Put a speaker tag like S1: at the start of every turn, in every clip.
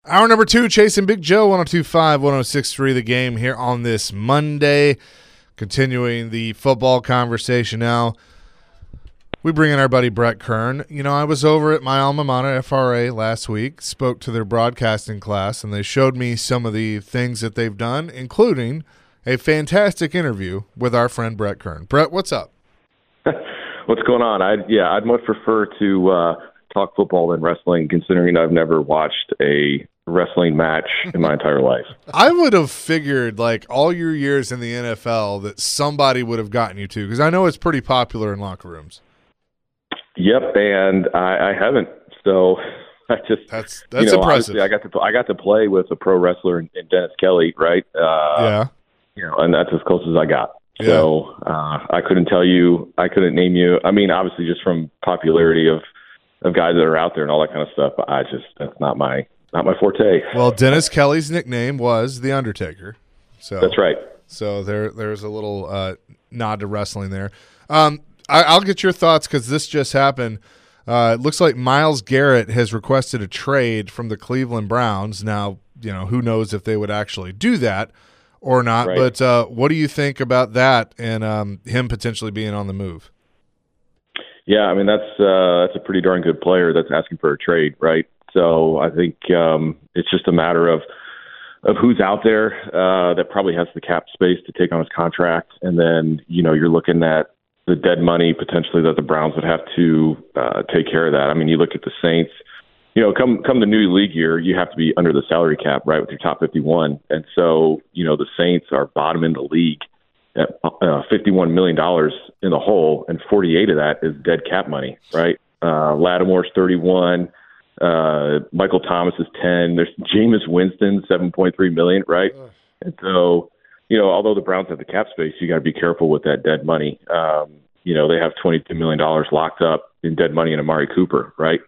S1: Hour number 2, Chasing Big Joe, 102.5, 106.3, The Game here on this Monday. Continuing the football conversation now, we bring in our buddy Brett Kern. You know, I was over at my alma mater, FRA, last week, spoke to their broadcasting class, and they showed me some of the things that they've done, including a fantastic interview with our friend Brett Kern. Brett, what's up?
S2: What's going on? I'd much prefer to talk football than wrestling, considering I've never watched a wrestling match in my entire life.
S1: I would have figured, like, all your years in the NFL that somebody would have gotten you to, because I know it's pretty popular in locker rooms.
S2: Yep, and I haven't. So I just
S1: that's impressive.
S2: I got to play with a pro wrestler in Dennis Kelly, right?
S1: Yeah.
S2: You know, and that's as close as I got.
S1: Yeah.
S2: So I couldn't tell you. I couldn't name you. I mean, obviously, just from popularity of guys that are out there and all that kind of stuff. That's not my forte.
S1: Well, Dennis Kelly's nickname was The Undertaker. So
S2: that's right.
S1: So there's a little nod to wrestling there. I'll get your thoughts because this just happened. It looks like Myles Garrett has requested a trade from the Cleveland Browns. Now, you know, who knows if they would actually do that or not. Right. But what do you think about that and him potentially being on the move?
S2: Yeah, I mean, that's a pretty darn good player that's asking for a trade, right? So I think it's just a matter of who's out there that probably has the cap space to take on his contract. And then, you know, you're looking at the dead money potentially that the Browns would have to take care of that. I mean, you look at the Saints, you know, come the new league year, you have to be under the salary cap, right, with your top 51. And so, you know, the Saints are bottom in the league at $51 million in the hole, and 48 of that is dead cap money, right? Lattimore's 31, Michael Thomas is 10. There's Jameis Winston, 7.3 million, right? And so, you know, although the Browns have the cap space, you got to be careful with that dead money. You know, they have $22 million locked up in dead money in Amari Cooper, right?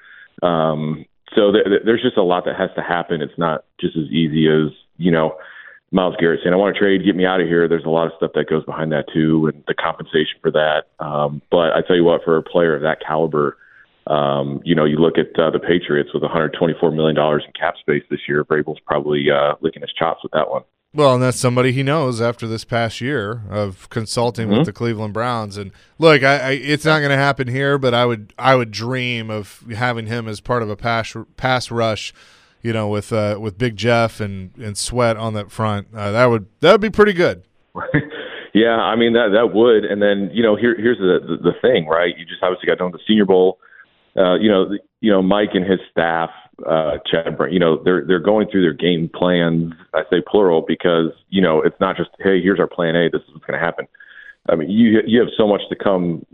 S2: So there's just a lot that has to happen. It's not just as easy as, you know, Myles Garrett saying, I want to trade, get me out of here. There's a lot of stuff that goes behind that too, and the compensation for that. But I tell you what, for a player of that caliber, you know, you look at the Patriots with $124 million in cap space this year. Vrabel's probably licking his chops with that one.
S1: Well, and that's somebody he knows after this past year of consulting with the Cleveland Browns. And look, it's not going to happen here, but I would dream of having him as part of a pass rush, you know, with Big Jeff and Sweat on that front. That would be pretty good.
S2: Yeah, I mean that would. And then, you know, here's the thing, right? You just obviously got done with the Senior Bowl. You know, Mike and his staff, Chad, you know, they're going through their game plans. I say plural because, you know, it's not just, hey, here's our plan A, this is what's going to happen. I mean, you have so much to come,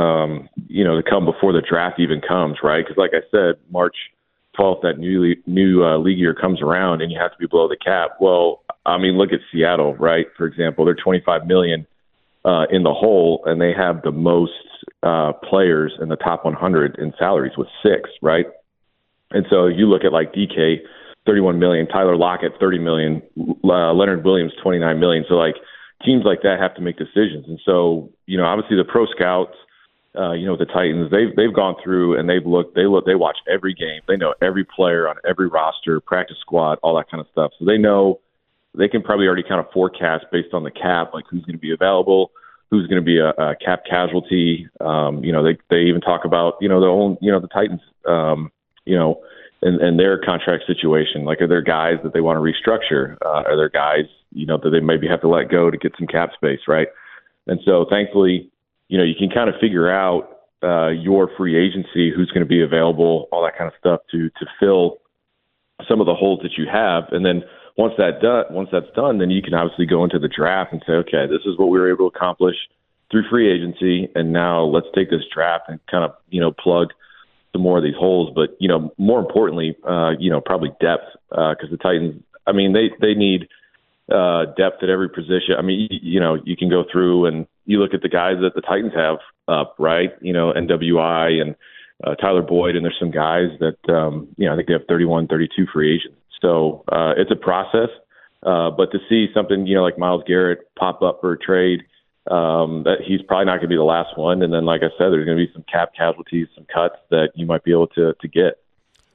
S2: you know, to come before the draft even comes, right? Because like I said, March 12th, that new league year comes around and you have to be below the cap. Well, I mean, look at Seattle, right? For example, they're $25 million in the hole, and they have the most players in the top 100 in salaries with 6, right? And so you look at like DK, $31 million, Tyler Lockett, $30 million, Leonard Williams, $29 million. So like teams like that have to make decisions. And so, you know, obviously the pro scouts, you know, the Titans, they've gone through and they watch every game. They know every player on every roster, practice squad, all that kind of stuff. So they know they can probably already kind of forecast based on the cap, like who's going to be available, who's going to be a cap casualty. You know, they even talk about, you know, the Titans, you know, and their contract situation. Like, are there guys that they want to restructure? Are there guys, you know, that they maybe have to let go to get some cap space, right? And so thankfully, you know, you can kind of figure out your free agency, who's going to be available, all that kind of stuff to fill some of the holes that you have. And then once that's done, then you can obviously go into the draft and say, okay, this is what we were able to accomplish through free agency, and now let's take this draft and kind of, you know, plug some more of these holes. But, you know, more importantly, you know, probably depth, because the Titans, I mean, they need depth at every position. I mean, you know, you can go through and you look at the guys that the Titans have up, right? You know, NWI and Tyler Boyd, and there's some guys that, you know, I think they have 31, 32 free agents. So it's a process, but to see something, you know, like Myles Garrett pop up for a trade, that he's probably not going to be the last one. And then, like I said, there's going to be some cap casualties, some cuts that you might be able to get.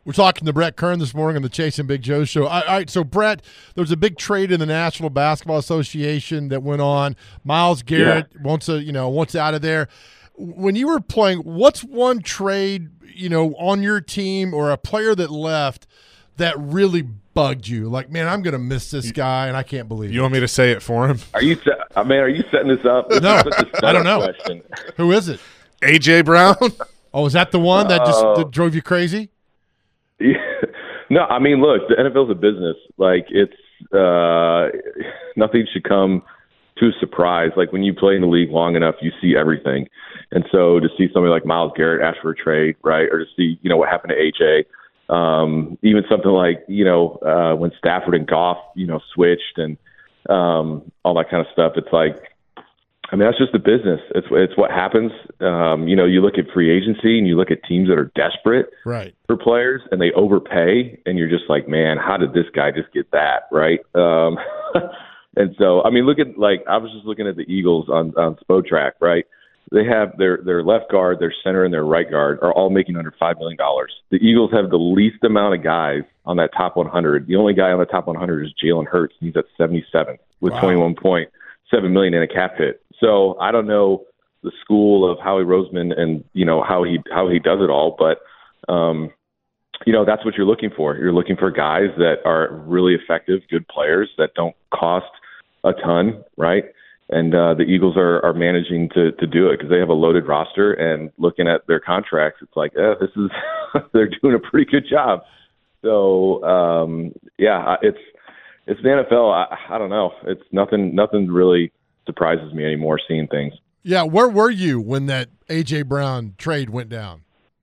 S3: We're talking to Brett Kern this morning on the Chase and Big Joe show. All right, so Brett, there was a big trade in the National Basketball Association that went on. Myles Garrett wants out of there. When you were playing, what's one trade, on your team or a player that left that really bugged you? Like, man, I'm going to miss this guy, and I can't believe it.
S1: You want me to say it for him?
S2: Are you setting this up?
S3: No, I don't know.
S2: Question.
S3: Who is it?
S1: A.J. Brown?
S3: Oh, is that the one that drove you crazy?
S2: Yeah. No, I mean, look, the NFL's a business. Like, it's nothing should come to a surprise. Like, when you play in the league long enough, you see everything. And so to see somebody like Myles Garrett ask for a trade, right, or to see, what happened to A.J., even something like, when Stafford and Goff, switched and all that kind of stuff, it's like, I mean, that's just the business. It's what happens. You look at free agency and you look at teams that are desperate for players and they overpay, and you're just like, man, how did this guy just get that, right? And so, I mean, I was just looking at the Eagles on Spotrac, right? They have their left guard, their center, and their right guard are all making under $5 million. The Eagles have the least amount of guys on that top 100. The only guy on the top 100 is Jalen Hurts. He's at 77 with $21.7 million in a cap hit. So I don't know the school of Howie Roseman and how he does it all, but that's what you're looking for. You're looking for guys that are really effective, good players that don't cost a ton, right? And the Eagles are managing to do it because they have a loaded roster. And looking at their contracts, it's like, this is they're doing a pretty good job. So it's the NFL. I don't know. It's nothing really surprises me anymore seeing things.
S3: Yeah, where were you when that A.J. Brown trade went down?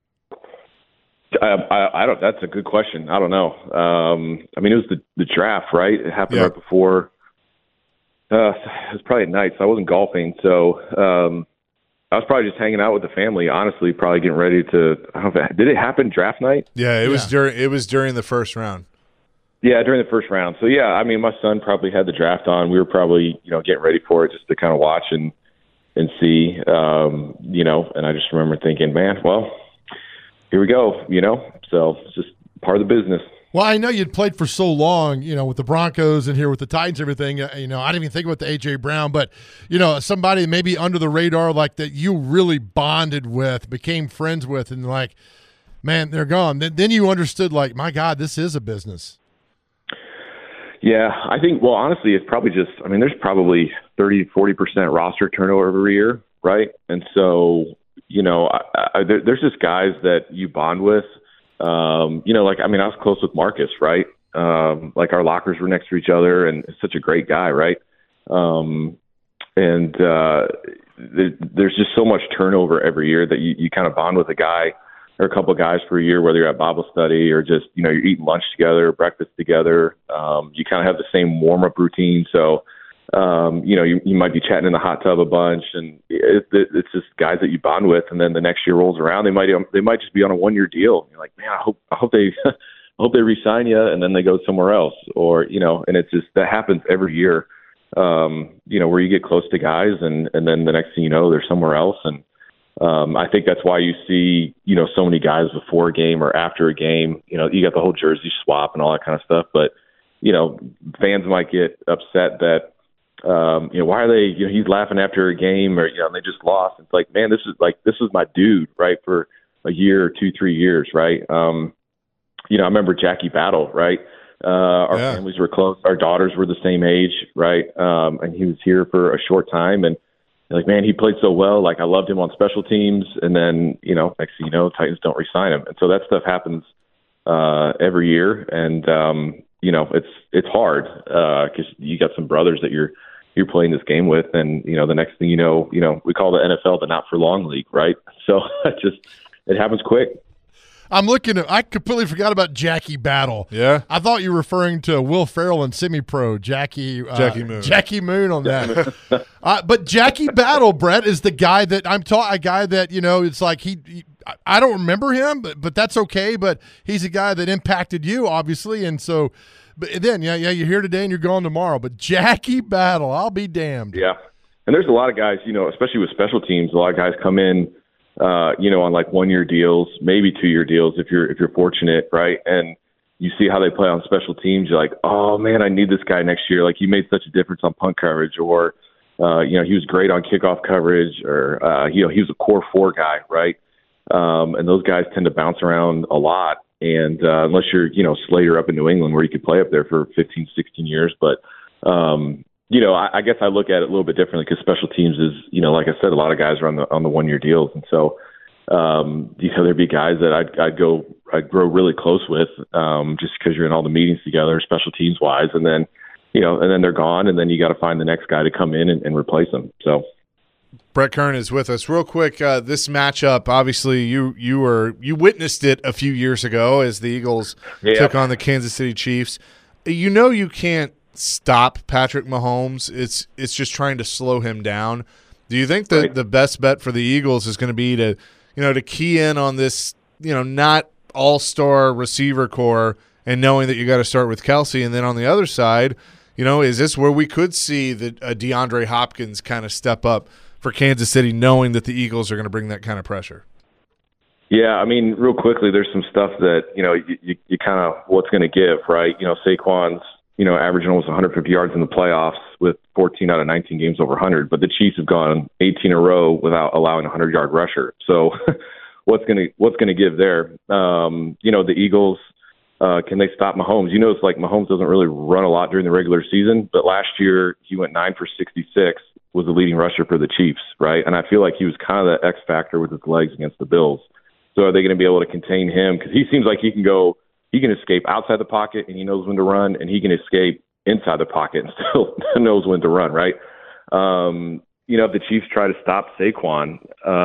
S2: I don't. That's a good question. I don't know. I mean, it was the draft, right? It happened right before. It was probably at night, so I wasn't golfing. So I was probably just hanging out with the family. Honestly, probably getting ready to. I don't know did it happen draft night?
S1: Yeah, it was during the first round.
S2: Yeah, during the first round. So, yeah, I mean, my son probably had the draft on. We were probably, getting ready for it just to kind of watch and see, and I just remember thinking, man, well, here we go, So it's just part of the business.
S3: Well, I know you'd played for so long, with the Broncos and here with the Titans and everything. I didn't even think about the A.J. Brown, but, somebody maybe under the radar like that you really bonded with, became friends with, and like, man, they're gone. Then you understood, like, my God, this is a business.
S2: Yeah, I think, well, honestly, it's probably just, I mean, there's probably 30-40% roster turnover every year, right? And so, there's just guys that you bond with. I was close with Marcus, right? Our lockers were next to each other, and it's such a great guy, right? There's just so much turnover every year that you kind of bond with a guy or a couple of guys for a year, whether you're at Bible study or just, you're eating lunch together, breakfast together. You kind of have the same warm-up routine. So, you might be chatting in the hot tub a bunch, and it's just guys that you bond with. And then the next year rolls around, they might just be on a 1-year deal. You're like, man, I hope they re-sign you, and then they go somewhere else, or and it's just that happens every year. Where you get close to guys, and then the next thing you know, they're somewhere else. And I think that's why you see so many guys before a game or after a game. You got the whole jersey swap and all that kind of stuff, but fans might get upset that. Why are they, he's laughing after a game or, they just lost. It's like, man, this is my dude, right? For a year, 2-3 years. Right. I remember Jackie Battle, right? Our families were close. Our daughters were the same age. Right. And he was here for a short time, and like, man, he played so well. Like, I loved him on special teams. And then, next thing you know, Titans don't re-sign him. And so that stuff happens, every year. And, it's hard, cause you got some brothers that you're playing this game with, and the next thing you know, we call the NFL the not for long league, right? So it happens quick.
S3: I completely forgot about Jackie Battle.
S1: Yeah,
S3: I thought you were referring to Will Ferrell and Semi-Pro Jackie Moon on that. But Jackie Battle, Brett, is the guy that a guy that it's like I don't remember him, but that's okay. But he's a guy that impacted you, obviously, and so. But then, you're here today and you're gone tomorrow. But Jackie Battle, I'll be damned.
S2: Yeah, and there's a lot of guys, especially with special teams, a lot of guys come in, on like 1-year deals, maybe 2-year deals if you're fortunate, right? And you see how they play on special teams, you're like, oh man, I need this guy next year. Like he made such a difference on punt coverage, or he was great on kickoff coverage, or he was a core 4 guy, right? And those guys tend to bounce around a lot. And unless you're, Slater up in New England where you could play up there for 15, 16 years. But, I guess I look at it a little bit differently because special teams is, like I said, a lot of guys are on the 1-year deals. And so, there'd be guys that I'd grow really close with just because you're in all the meetings together, special teams wise. And then, and then they're gone. And then you got to find the next guy to come in and replace them. So.
S1: Brett Kern is with us. Real quick, this matchup, obviously you witnessed it a few years ago as the Eagles took on the Kansas City Chiefs. You can't stop Patrick Mahomes. It's just trying to slow him down. Do you think that the best bet for the Eagles is going to be to key in on this, not all-star receiver core and knowing that you got to start with Kelce, and then on the other side, is this where we could see the DeAndre Hopkins kind of step up for Kansas City, knowing that the Eagles are going to bring that kind of pressure?
S2: Yeah, I mean, real quickly, there's some stuff that, you kind of what's going to give, right? Saquon's, averaging almost 150 yards in the playoffs with 14 out of 19 games over 100, but the Chiefs have gone 18 in a row without allowing a 100-yard rusher. So what's going to give there? The Eagles, can they stop Mahomes? It's like Mahomes doesn't really run a lot during the regular season, but last year he went 9 for 66, was the leading rusher for the Chiefs, right? And I feel like he was kind of the X factor with his legs against the Bills. So are they going to be able to contain him? Because he seems like he can escape outside the pocket and he knows when to run, and he can escape inside the pocket and still knows when to run, right? If the Chiefs try to stop Saquon,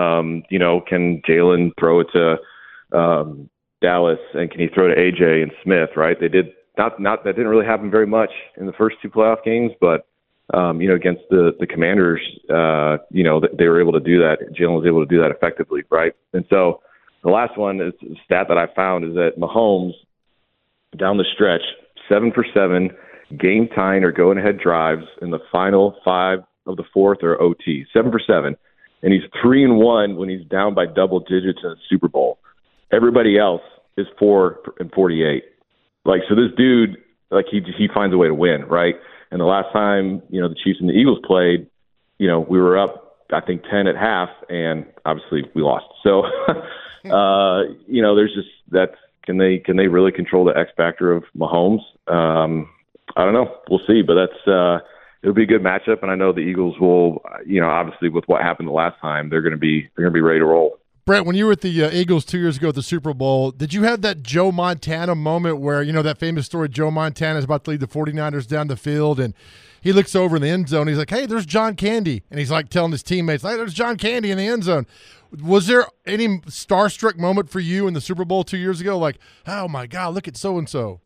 S2: can Jalen throw it to Dallas, and can he throw to AJ and Smith, right? They did not that didn't really happen very much in the first 2 playoff games, but against the Commanders, they were able to do that. Jalen was able to do that effectively, right? And so the last one is a stat that I found is that Mahomes, down the stretch, 7 for 7, game tying or going ahead drives in the final 5 of the fourth or OT. 7 for 7, and he's 3-1 when he's down by double digits in a Super Bowl. Everybody else is 4 and 48. Like, so this dude, like he finds a way to win, right? And the last time, the Chiefs and the Eagles played, we were up, I think, 10 at half, and obviously we lost. So, there's just that. Can they really control the X factor of Mahomes? I don't know. We'll see, but it'll be a good matchup, and I know the Eagles will. Obviously with what happened the last time, they're going to be ready to roll.
S3: Brett, when you were at the Eagles 2 years ago at the Super Bowl, did you have that Joe Montana moment where, that famous story, Joe Montana is about to lead the 49ers down the field, and he looks over in the end zone. He's like, hey, there's John Candy. And he's like telling his teammates, hey, there's John Candy in the end zone. Was there any starstruck moment for you in the Super Bowl 2 years ago? Like, oh, my God, look at so-and-so.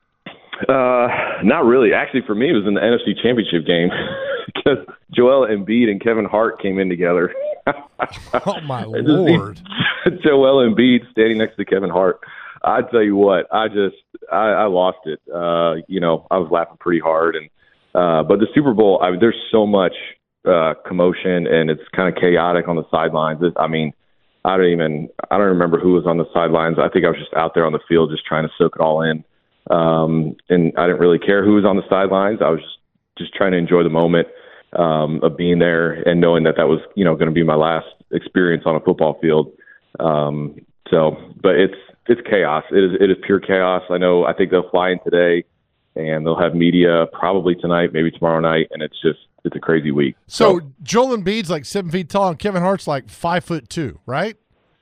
S2: Not really. Actually, for me, it was in the NFC Championship game because Joel Embiid and Kevin Hart came in together.
S3: Oh, my Lord.
S2: Joel Embiid standing next to Kevin Hart. I tell you what, I lost it. I was laughing pretty hard. But the Super Bowl, there's so much commotion, and it's kind of chaotic on the sidelines. I don't remember who was on the sidelines. I think I was just out there on the field just trying to soak it all in. And I didn't really care who was on the sidelines. I was just trying to enjoy the moment of being there and knowing that was, going to be my last experience on a football field. But it's chaos. It is pure chaos. I think they'll fly in today, and they'll have media probably tonight, maybe tomorrow night, and it's a crazy week.
S3: So Joel Embiid's like 7 feet tall, and Kevin Hart's like 5'2", right?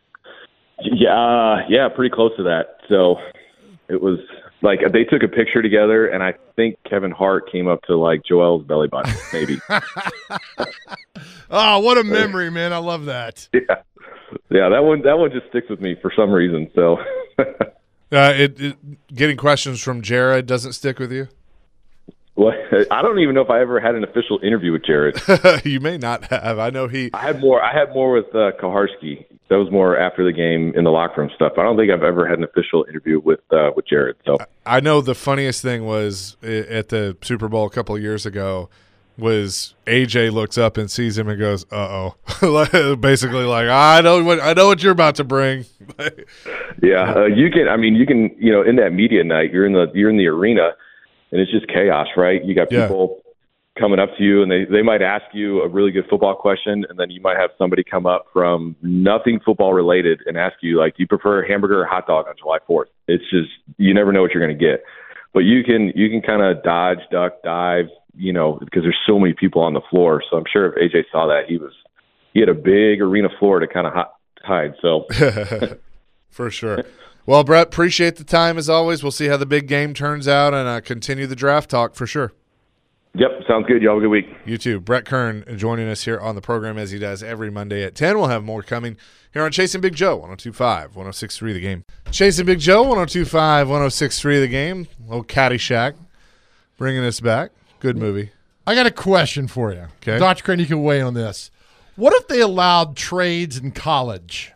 S2: Yeah, pretty close to that. So it was like they took a picture together, and I think Kevin Hart came up to like Joel's belly button, maybe.
S3: Oh, what a memory, man! I love that.
S2: Yeah, that one just sticks with me for some reason. So,
S1: getting questions from Jared doesn't stick with you?
S2: Well, I don't even know if I ever had an official interview with Jared.
S1: You may not have. I know I
S2: had more with Koharski. That was more after the game in the locker room stuff. I don't think I've ever had an official interview with Jared. So
S1: I know the funniest thing was at the Super Bowl a couple of years ago. was AJ looks up and sees him and goes, "Uh-oh." Basically like, I know what you're about to bring.
S2: Yeah, you can, in that media night, you're in the arena and it's just chaos, right? You got people coming up to you and they might ask you a really good football question, and then you might have somebody come up from nothing football related and ask you, like, do you prefer a hamburger or hot dog on July 4th? It's just, you never know what you're going to get. But you can kind of dodge, duck, dive, because there's so many people on the floor. So I'm sure if AJ saw that, he had a big arena floor to kind of hide. So
S1: for sure. Well, Brett, appreciate the time as always. We'll see how the big game turns out and continue the draft talk for sure.
S2: Yep, sounds good. Y'all have a good week.
S1: You too. Brett Kern joining us here on the program as he does every Monday at 10. We'll have more coming here on Chasing Big Joe, 102.5, 106.3 The Game. Chasing Big Joe, 102.5, 106.3 The Game. A little Caddyshack bringing us back. Good movie.
S3: I got a question for you.
S1: Okay.
S3: Dr. Crane, you can weigh on this. What if they allowed trades in college?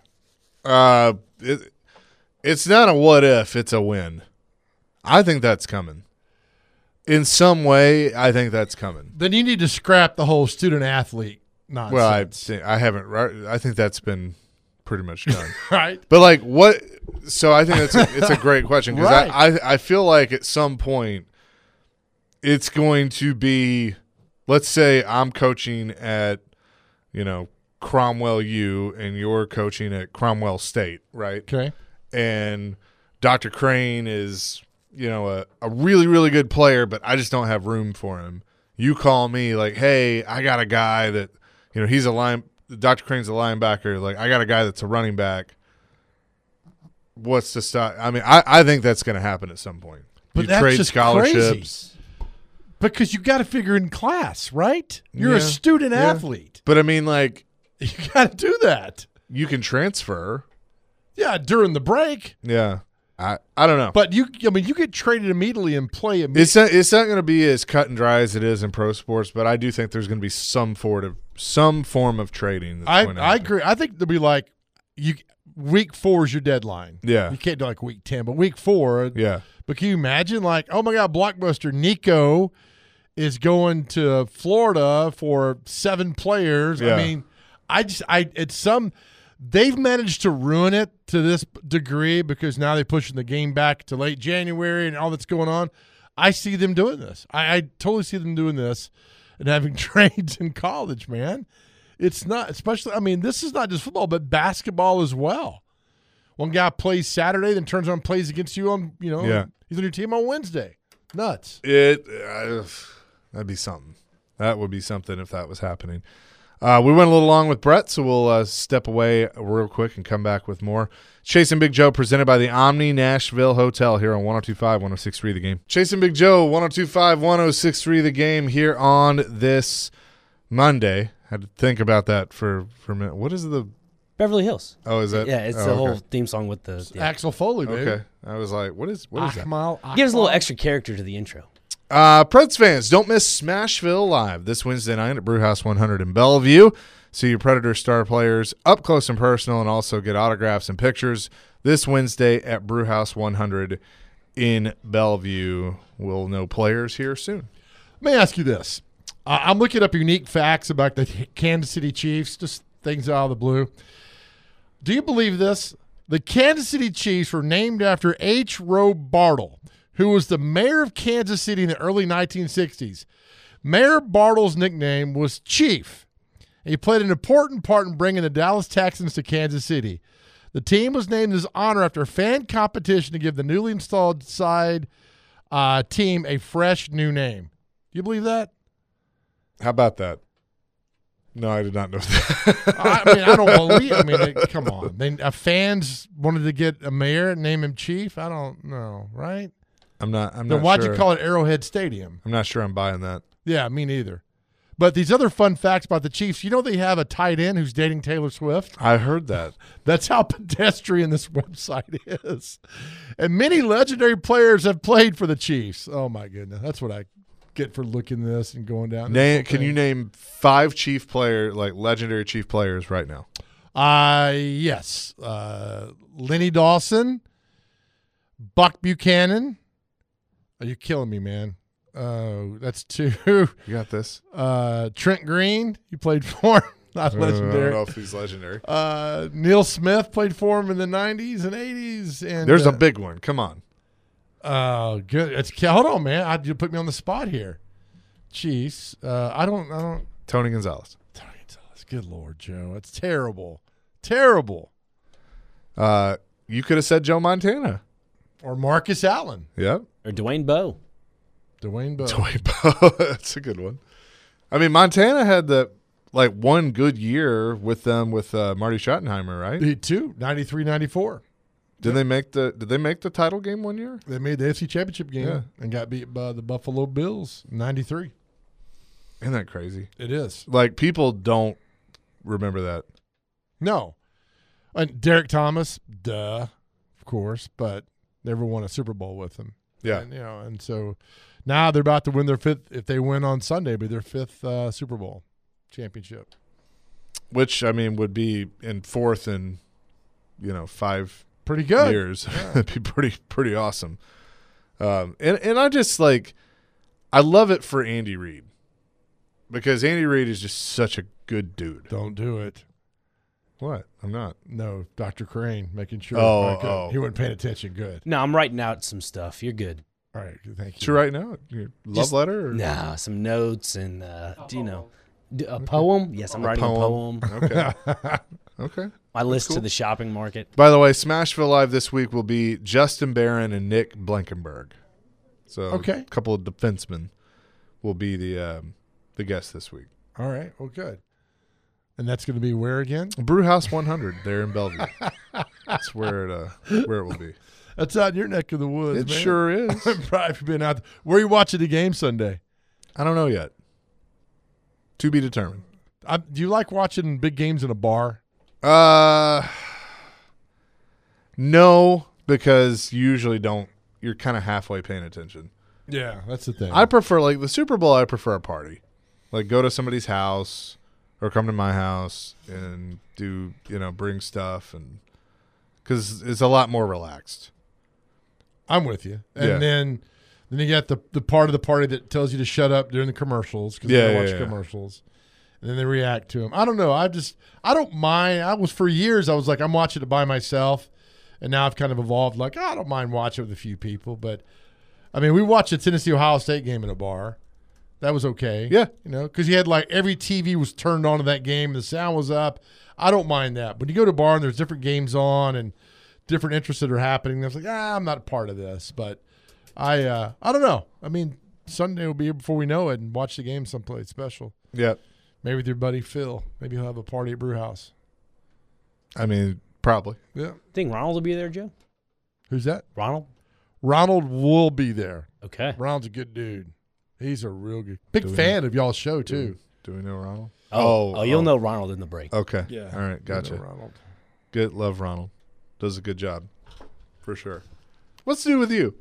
S1: It's not a what if, it's a when. I think that's coming. In some way, I think that's coming.
S3: Then you need to scrap the whole student-athlete nonsense.
S1: Well, I haven't. I think that's been pretty much done.
S3: Right.
S1: But, like, what – so I think it's a great question because
S3: Right.
S1: I feel like at some point it's going to be – let's say I'm coaching at, Cromwell U and you're coaching at Cromwell State, right?
S3: Okay.
S1: And Dr. Crane is – a really, really good player, but I just don't have room for him. You call me like, hey, I got a guy that, he's Dr. Crane's a linebacker. Like, I got a guy that's a running back. What's the stop? I mean, I think that's going to happen at some point.
S3: But
S1: you
S3: that's
S1: trade
S3: just
S1: scholarships.
S3: Crazy. Because you got to figure in class, right? You're a student athlete.
S1: But I mean, like,
S3: you got to do that.
S1: You can transfer.
S3: Yeah, during the break.
S1: Yeah. I don't know.
S3: But you get traded immediately and play immediately.
S1: It's not going to be as cut and dry as it is in pro sports, but I do think there's going to be some form of trading.
S3: I agree. I think they'll be like week 4 is your deadline.
S1: Yeah.
S3: You can't do like week 10, but week 4.
S1: Yeah.
S3: But can you imagine, like, oh my God, Blockbuster Nico is going to Florida for 7 players.
S1: Yeah.
S3: I mean, they've managed to ruin it to this degree because now they're pushing the game back to late January and all that's going on. I see them doing this. I totally see them doing this and having trades in college, man. It's not, especially, I mean, this is not just football, but basketball as well. One guy plays Saturday, then turns on and plays against you on, he's on your team on Wednesday. Nuts.
S1: That'd be something. That would be something if that was happening. We went a little long with Brett, so we'll step away real quick and come back with more. Chasing Big Joe presented by the Omni Nashville Hotel here on 102.5, 106.3 The Game. Chasing Big Joe, 102.5, 106.3 The Game here on this Monday. Had to think about that for a minute. What is the
S4: Beverly Hills?
S1: Oh, is that?
S4: Yeah, it's the whole theme song with the
S3: Axel Foley, baby.
S1: Okay, I was like, what is that?
S4: Gives a little extra character to the intro.
S1: Preds fans, don't miss Smashville Live this Wednesday night at Brewhouse 100 in Bellevue. See your Predator star players up close and personal and also get autographs and pictures this Wednesday at Brewhouse 100 in Bellevue. We'll know players here soon.
S3: Let me ask you this. I'm looking up unique facts about the Kansas City Chiefs, just things out of the blue. Do you believe this? The Kansas City Chiefs were named after H. Roe Bartle, who was the mayor of Kansas City in the early 1960s. Mayor Bartle's nickname was Chief. He played an important part in bringing the Dallas Texans to Kansas City. The team was named in his honor after a fan competition to give the newly installed side team a fresh new name. Do you believe that?
S1: How about that? No, I did not know that.
S3: I don't believe. Come on. Fans wanted to get a mayor and name him Chief. I don't know, right?
S1: I'm not
S3: then why'd you call it Arrowhead Stadium?
S1: I'm not sure I'm buying that.
S3: Yeah, me neither. But these other fun facts about the Chiefs, they have a tight end who's dating Taylor Swift?
S1: I heard that.
S3: That's how pedestrian this website is. And many legendary players have played for the Chiefs. Oh, my goodness. That's what I get for looking this and going down.
S1: Can you name 5 Chief players, like legendary Chief players right now?
S3: Yes. Lenny Dawson, Buck Buchanan. Are you killing me, man? That's 2.
S1: You got this.
S3: Trent Green, you played for him. Not
S1: I don't
S3: legendary.
S1: know if he's legendary.
S3: Neil Smith played for him in the 90s and 80s. And
S1: There's a big one. Come on.
S3: Oh, good. Hold on, man. You put me on the spot here. Jeez. I don't.
S1: Tony Gonzalez.
S3: Tony Gonzalez. Good Lord, Joe. That's terrible. Terrible.
S1: You could have said Joe Montana.
S3: Or Marcus Allen.
S1: Yep.
S4: Or Dwayne Bowe.
S3: Dwayne Bowe.
S1: Dwayne Bowe. That's a good one. I mean, Montana had one good year with them with Marty Schottenheimer, right?
S3: He too. 93, 94.
S1: Did they make the title game one year?
S3: They made the AFC Championship game
S1: Yeah.
S3: and got beat by the Buffalo Bills in 93.
S1: Isn't that crazy?
S3: It is.
S1: Like, people don't remember that.
S3: No. And Derek Thomas, duh, of course, but never won a Super Bowl with him.
S1: Yeah.
S3: And so now they're about to win their 5th. If they win on Sunday, it'll be their 5th Super Bowl championship.
S1: Which, I mean, would be in 4th in, 5
S3: Pretty good.
S1: years.
S3: Yeah.
S1: It'd be pretty awesome. And I just I love it for Andy Reid because Andy Reid is just such a good dude.
S3: Don't do it.
S1: What? I'm not.
S3: No, Dr. Crane making sure he wasn't paying attention. Good.
S4: No, I'm writing out some stuff. You're good.
S3: All right. Thank
S1: What
S3: you.
S1: you writing out? Your love
S4: Just-
S1: letter? Or?
S4: Nah, some notes and a poem. Yes, I'm writing a poem.
S1: Okay. Okay.
S4: My list
S1: cool.
S4: to the shopping market.
S1: By the way, Smashville Live this week will be Justin Barron and Nick Blankenberg. So
S3: Okay.
S1: a couple of defensemen will be the guests this week.
S3: All right. Well, good. And that's going to be where again?
S1: Brewhouse 100 there in Bellevue. That's where it will be.
S3: That's out in your neck of the woods,
S1: It
S3: man.
S1: sure is.
S3: Probably if you've been out there. Where are you watching the game Sunday?
S1: I don't know yet. To be determined.
S3: Do you like watching big games in a bar?
S1: No, because you usually don't. You're kind of halfway paying attention.
S3: Yeah, that's the thing.
S1: I prefer the Super Bowl. I prefer a party, go to somebody's house or come to my house and do bring stuff and because it's a lot more relaxed.
S3: I'm with you. And
S1: Yeah.
S3: then you got the part of the party that tells you to shut up during the commercials because they watch commercials. And then they react to them. I don't know. I don't mind. For years, I was like, I'm watching it by myself. And now I've kind of evolved. I don't mind watching with a few people. But, I mean, we watched the Tennessee-Ohio State game in a bar. That was okay.
S1: Yeah.
S3: Because you had every TV was turned on to that game. The sound was up. I don't mind that. When you go to a bar and there's different games on and different interests that are happening, I was like, I'm not a part of this. But I don't know. I mean, Sunday will be here before we know it and watch the game someplace special.
S1: Yeah.
S3: Maybe with your buddy Phil. Maybe he'll have a party at Brewhouse.
S1: I mean, probably.
S3: Yeah.
S4: Think Ronald will be there, Joe?
S3: Who's that?
S4: Ronald?
S3: Ronald will be there.
S4: Okay.
S3: Ronald's a good dude. He's a real good. Big
S1: Do we
S3: fan of y'all's show, too.
S1: Do we know Ronald?
S4: You'll know Ronald in the break.
S1: Okay.
S3: Yeah.
S1: All right. Gotcha.
S3: You know Ronald.
S1: Good. Love Ronald. Does a good job. For sure. What's new with you?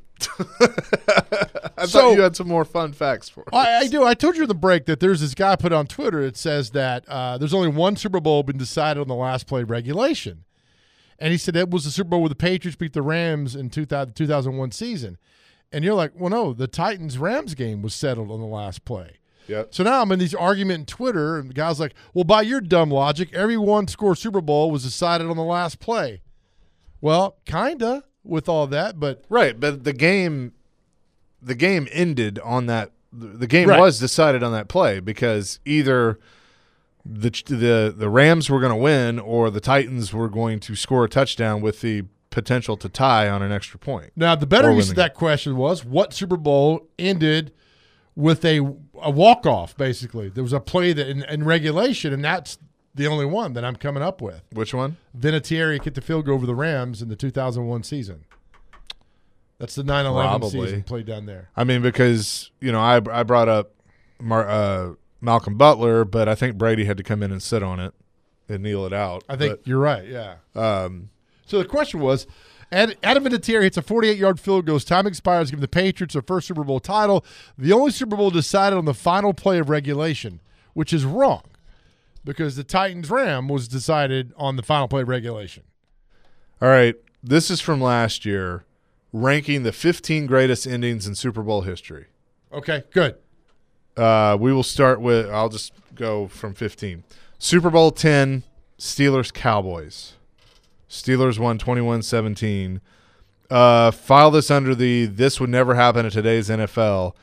S1: I thought you had some more fun facts for us.
S3: I do. I told you in the break that there's this guy put on Twitter that says that there's only one Super Bowl been decided on the last play of regulation. And he said that was the Super Bowl where the Patriots beat the Rams in 2001 season. And you're like, well, no, the Titans-Rams game was settled on the last play.
S1: Yep.
S3: So now I'm in these argument in Twitter, and the guy's like, well, by your dumb logic, every one-score Super Bowl was decided on the last play. Well, kind of with all that, but
S1: Right, but the game ended on that. The game
S3: Right.
S1: was decided on that play because either the Rams were going to win or the Titans were going to score a touchdown with the potential to tie on an extra point.
S3: now the better
S1: Or
S3: use
S1: win
S3: of
S1: the
S3: that question was what Super Bowl ended with a walk-off, basically. There was a play that in regulation, and that's the only one that I'm coming up with.
S1: Which one?
S3: Vinatieri hit the field goal over the Rams in the 2001 season. That's the 9/11
S1: Probably.
S3: season played down there.
S1: I mean, because I brought up Malcolm Butler, but I think Brady had to come in and sit on it and kneel it out.
S3: I think you're right, yeah.
S1: But,
S3: So the question was, Adam Vinatieri hits a 48-yard field goal. Time expires, giving the Patriots their first Super Bowl title. The only Super Bowl decided on the final play of regulation, which is wrong because the Titans-Ram was decided on the final play of regulation.
S1: all right, this is from last year, ranking the 15 greatest endings in Super Bowl history.
S3: Okay, good.
S1: We will start with, I'll just go from 15. Super Bowl 10, Steelers-Cowboys. Steelers won 21-17. File this under this would never happen in today's NFL.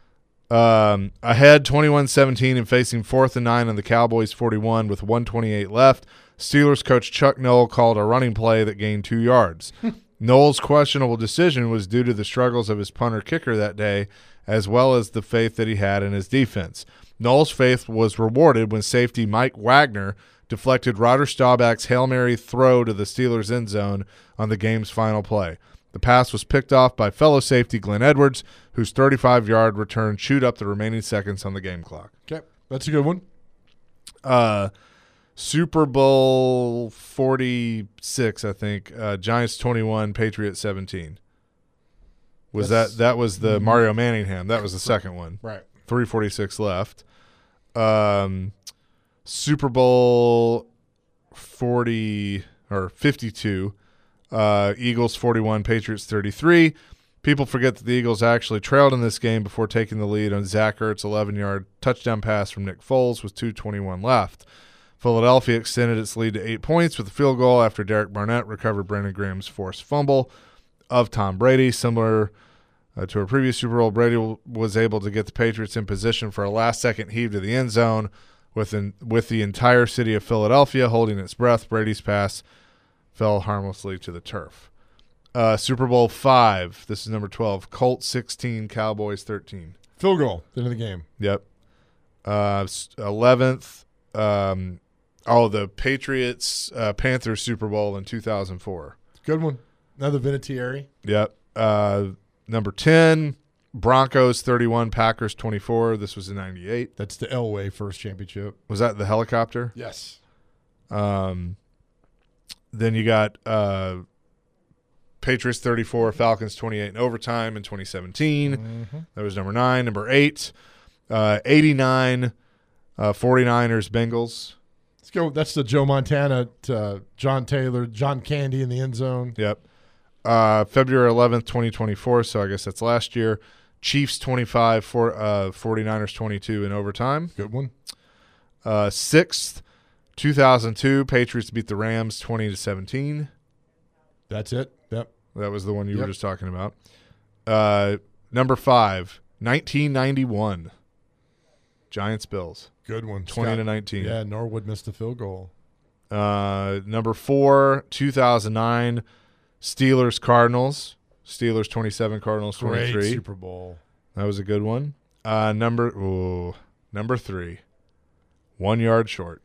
S1: Ahead 21-17 and facing 4th and 9 on the Cowboys 41 with 1:28 left. Steelers coach Chuck Noll called a running play that gained 2 yards. Noll's questionable decision was due to the struggles of his punter-kicker that day, as well as the faith that he had in his defense. Noll's faith was rewarded when safety Mike Wagner deflected Roger Staubach's Hail Mary throw to the Steelers' end zone on the game's final play. The pass was picked off by fellow safety Glenn Edwards, whose 35-yard return chewed up the remaining seconds on the game clock.
S3: Okay, that's a good one.
S1: Super Bowl 46, I think. Giants 21, Patriots 17. That was the Mario Manningham. That was the second one.
S3: Right.
S1: 3:46 left. Super Bowl 52. Eagles 41, Patriots 33. People forget that the Eagles actually trailed in this game before taking the lead on Zach Ertz's 11-yard touchdown pass from Nick Foles with 2:21 left. Philadelphia extended its lead to 8 points with a field goal after Derek Barnett recovered Brandon Graham's forced fumble of Tom Brady. Similar to a previous Super Bowl, Brady was able to get the Patriots in position for a last-second heave to the end zone with the entire city of Philadelphia holding its breath. Brady's pass fell harmlessly to the turf. Super Bowl 5, this is number 12, Colts 16, Cowboys 13.
S3: Field goal, end of the game.
S1: Yep. 11th, the Patriots Panthers Super Bowl in 2004.
S3: Good one. Another Vinatieri.
S1: Yep. Number 10, Broncos 31, Packers 24. This was in 98.
S3: That's the Elway first championship.
S1: Was that the helicopter?
S3: Yes.
S1: Then you got Patriots 34, Falcons 28 in overtime in 2017.
S3: Mm-hmm.
S1: That was number 9. Number 8, 89, 49ers, Bengals.
S3: Let's go. That's the Joe Montana, John Taylor, John Candy in the end zone.
S1: Yep. February 11th, 2024, so I guess that's last year. Chiefs 25, 49ers 22 in overtime.
S3: Good one.
S1: 6th, 2002, Patriots beat the Rams 20-17.
S3: That's it. Yep.
S1: That was the one you were just talking about. Number 5, 1991, Giants Bills.
S3: Good one.
S1: 20-19.
S3: Yeah, Norwood missed the field goal.
S1: Number 4, 2009, Steelers Cardinals. Steelers 27, Cardinals 23.
S3: Great Super Bowl.
S1: That was a good one. Number 3, 1 yard short.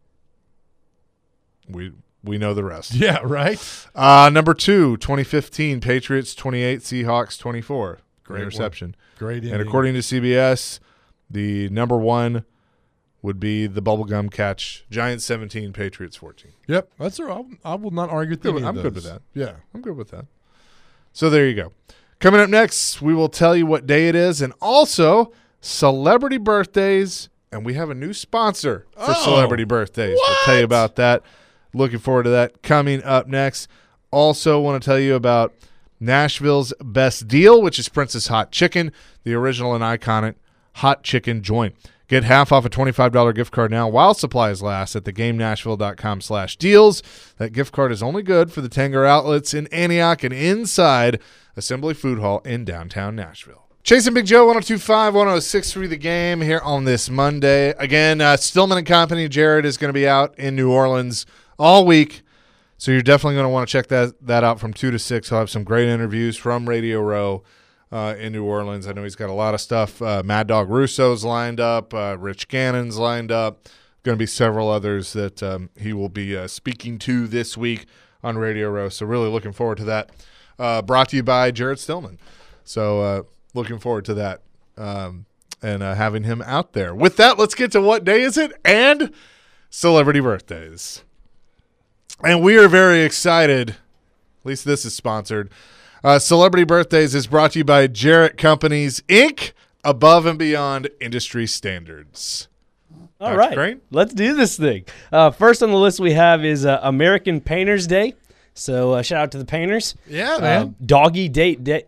S1: We know the rest.
S3: Yeah, right.
S1: Number 2, 2015, Patriots 28, Seahawks 24. Great interception.
S3: Great inning.
S1: And according to CBS, the number 1 would be the bubblegum catch. Giants 17, Patriots 14.
S3: Yep, that's all. I will not argue with any of
S1: I'm
S3: those.
S1: good with that.
S3: Yeah.
S1: I'm good with that. So there you go. Coming up next, we will tell you what day it is and also celebrity birthdays. And we have a new sponsor for celebrity birthdays.
S3: What?
S1: We'll tell you about that. Looking forward to that coming up next. Also want to tell you about Nashville's best deal, which is Prince's Hot Chicken, the original and iconic hot chicken joint. Get half off a $25 gift card now while supplies last at thegamenashville.com/deals. That gift card is only good for the Tanger outlets in Antioch and inside Assembly Food Hall in downtown Nashville. Chasing Big Joe, 102.5, 106.3 The Game here on this Monday. Again, Stillman & Company, Jared is going to be out in New Orleans all week, so you're definitely going to want to check that out from 2 to 6. He'll have some great interviews from Radio Row in New Orleans. I know he's got a lot of stuff. Mad Dog Russo's lined up. Rich Gannon's lined up. Going to be several others that he will be speaking to this week on Radio Row, so really looking forward to that. Brought to you by Jared Stillman. So looking forward to that and having him out there. With that, let's get to what day is it and celebrity birthdays. And we are very excited. At least this is sponsored. Celebrity Birthdays is brought to you by Jarrett Companies, Inc., above and beyond industry standards.
S5: All right,
S1: Crane?
S5: let's do this thing. First on the list we have is American Painters Day,
S4: So shout out to the painters.
S3: Yeah, man.
S4: Doggy date night.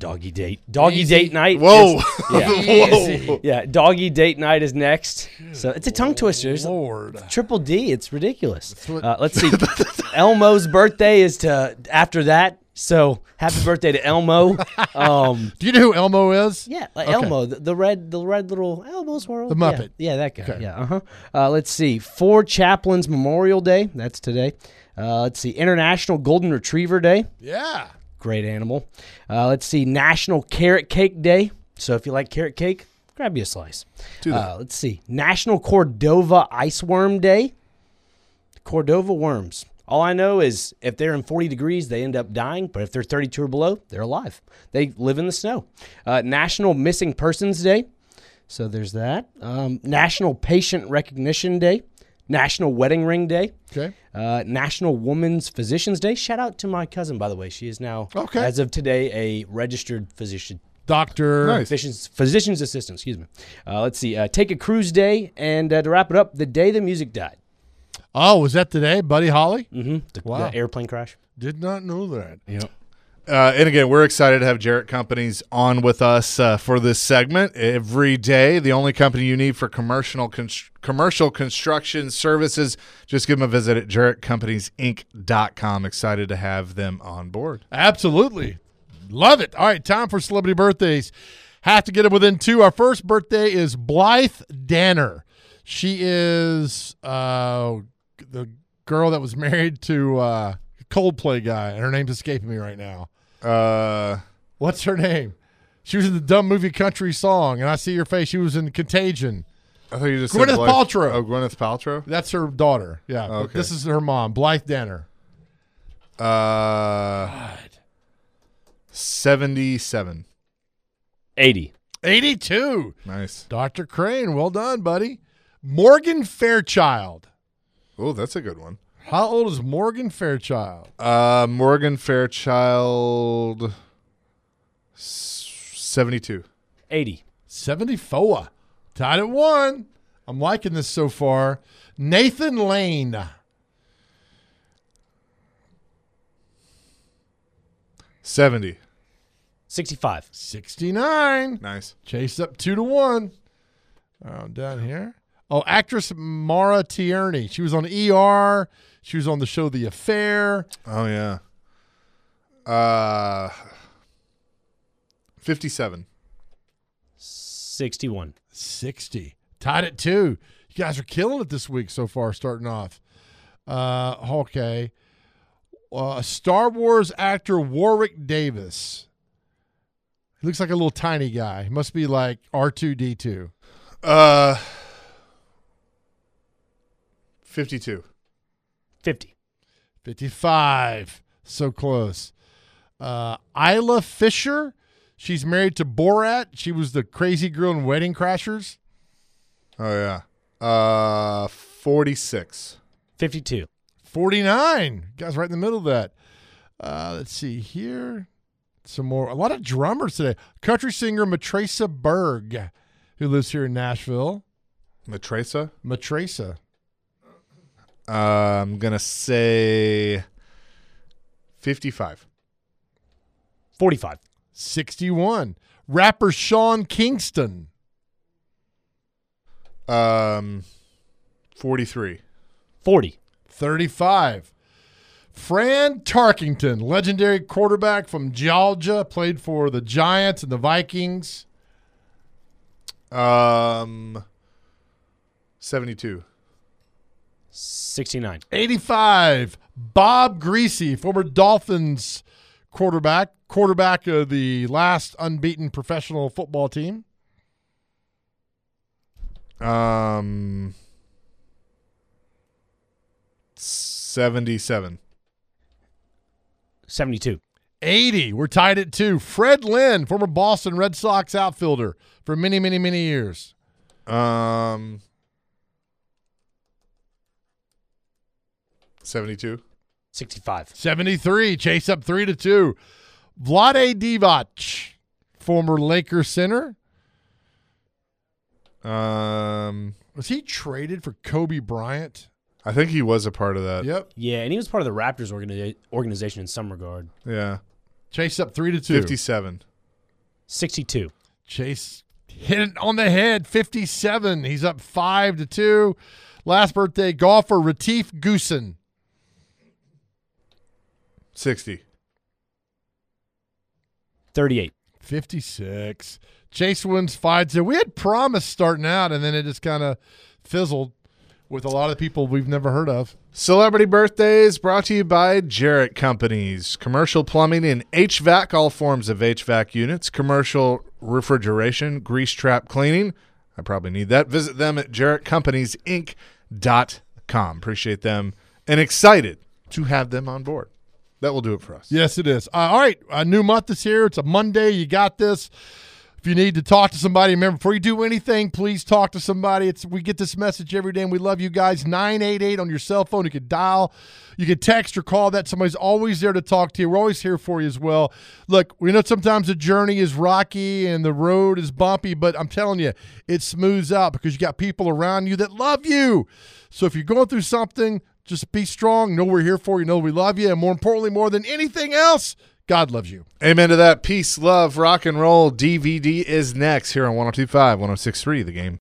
S1: Whoa.
S3: Easy.
S4: Yeah, doggy date night is next. So it's a tongue twister. There's
S3: Lord.
S4: triple D. It's ridiculous.
S3: what-
S4: Let's see. Elmo's birthday is after that. So happy birthday to Elmo.
S3: Do you know who Elmo is?
S4: Yeah, like
S3: Okay.
S4: Elmo, the red little Elmo's World.
S3: The Muppet.
S4: Yeah, that guy.
S3: Okay.
S4: Yeah, let's see. Ford Chaplin's Memorial Day. That's today. Let's see. International Golden Retriever Day.
S3: Yeah.
S4: Great animal. Let's see. National Carrot Cake Day. So if you like carrot cake, grab you a slice. Let's see. National Cordova Ice Worm Day. Cordova worms. All I know is if they're in 40 degrees, they end up dying. But if they're 32 or below, they're alive. They live in the snow. National Missing Persons Day. So there's that. National Patient Recognition Day. National Wedding Ring Day.
S3: Okay.
S4: National Women's Physicians Day. Shout out to my cousin, by the way. She is now, as of today, a registered physician.
S3: Doctor.
S1: Nice.
S4: Physician's assistant, excuse me. Let's see. Take a Cruise Day. And to wrap it up, the day the music died.
S3: Oh, was that today, Buddy Holly?
S4: The airplane crash.
S3: Did not know that.
S4: Yep.
S1: And again, we're excited to have Jarrett Companies on with us for this segment every day. The only company you need for commercial construction services. Just give them a visit at JarrettCompaniesInc.com. Excited to have them on board.
S3: Absolutely. Love it. All right, time for celebrity birthdays. Have to get them within 2. Our first birthday is Blythe Danner. She is the girl that was married to Coldplay guy, and her name's escaping me right now. What's her name? She was in the dumb movie Country Song, and I see your face. She was in Contagion.
S1: I thought you just
S3: Gwyneth
S1: said
S3: Paltrow.
S1: Oh, Gwyneth Paltrow?
S3: That's her daughter. Yeah.
S1: Okay.
S3: This is her mom, Blythe Danner.
S1: 77.
S4: 80.
S3: 82.
S1: Nice.
S3: Dr. Crane, well done, buddy. Morgan Fairchild.
S1: Oh, that's a good one.
S3: How old is Morgan Fairchild?
S1: Morgan Fairchild, 72.
S4: 80.
S3: 74. Tied at 1. I'm liking this so far. Nathan Lane.
S1: 70.
S4: 65.
S3: 69.
S1: Nice.
S3: Chase up 2-1. Down here. Oh, actress Mara Tierney. She was on ER. She was on the show The Affair.
S1: Oh, yeah. 57.
S4: 61.
S3: 60. Tied at 2. You guys are killing it this week so far, starting off. Okay. Star Wars actor Warwick Davis. He looks like a little tiny guy. He must be like R2-D2.
S1: 52.
S4: 50.
S3: 55. So close. Isla Fisher. She's married to Borat. She was the crazy girl in Wedding Crashers.
S1: Oh, yeah. 46.
S4: 52.
S3: 49. Guys right in the middle of that. Let's see here. Some more. A lot of drummers today. Country singer Matresa Berg, who lives here in Nashville.
S1: Matresa?
S3: Matresa.
S1: I'm going to say 55.
S4: 45.
S3: 61. Rapper Sean Kingston.
S1: 43.
S4: 40.
S3: 35. Fran Tarkington, legendary quarterback from Georgia, played for the Giants and the Vikings.
S1: 72.
S4: 69.
S3: 85. Bob Greasy, former Dolphins quarterback of the last unbeaten professional football team.
S1: 77.
S4: 72.
S3: 80. We're tied at 2. Fred Lynn, former Boston Red Sox outfielder for many, many, many years.
S1: 72.
S4: 65.
S3: 73. Chase up 3-2. Vlade Divac, former Laker center.
S1: Was
S3: Was he traded for Kobe Bryant?
S1: I think he was a part of that.
S3: Yep.
S4: Yeah, and he was part of the Raptors organization in some regard.
S1: Yeah.
S3: Chase up 3-2.
S1: 57.
S4: 62.
S3: Chase hit it on the head. 57. He's up 5-2. Last birthday golfer Retief Goosen.
S1: 60.
S4: 38.
S3: 56. Chase wins 5-2. We had promise starting out, and then it just kind of fizzled with a lot of people we've never heard of.
S1: Celebrity birthdays brought to you by Jarrett Companies. Commercial plumbing and HVAC, all forms of HVAC units. Commercial refrigeration, grease trap cleaning. I probably need that. Visit them at jarrettcompanies.com. Appreciate them and excited to have them on board. That will do it for us.
S3: Yes, it is. All right, a new month is here. It's a Monday. You got this. If you need to talk to somebody, remember, before you do anything, please talk to somebody. We get this message every day, and we love you guys. 988 on your cell phone. You could dial, you could text or call that. Somebody's always there to talk to you. We're always here for you as well. Look, we know sometimes the journey is rocky and the road is bumpy, but I'm telling you, it smooths out because you got people around you that love you. So if you're going through something, just be strong. Know we're here for you. Know we love you. And more importantly, more than anything else, God loves you.
S1: Amen to that. Peace, love, rock and roll. DVD is next here on 102.5, 106.3 The Game.